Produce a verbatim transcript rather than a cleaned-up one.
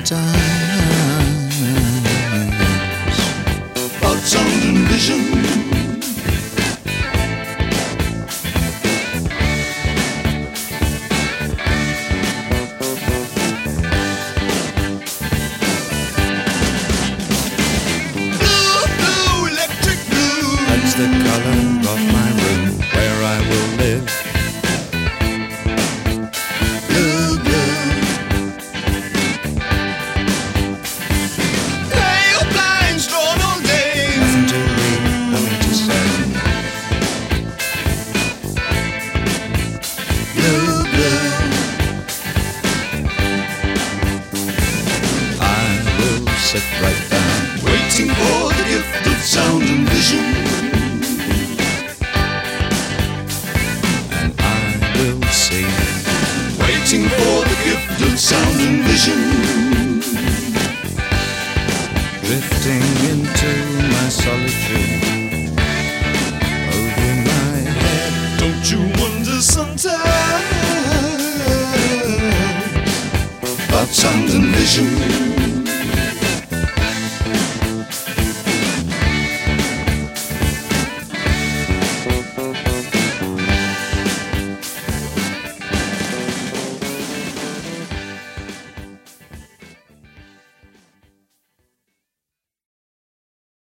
times about sound and vision. The color of my room where I will live. Blue, blue. Pale blinds drawn all day. Nothing to read, nothing to say. Blue, blue. I will sit right down, waiting for the gift of sound and vision. Waiting for the gift of sound and vision. Drifting into my solitude over my head. Don't you wonder sometimes about sound and vision?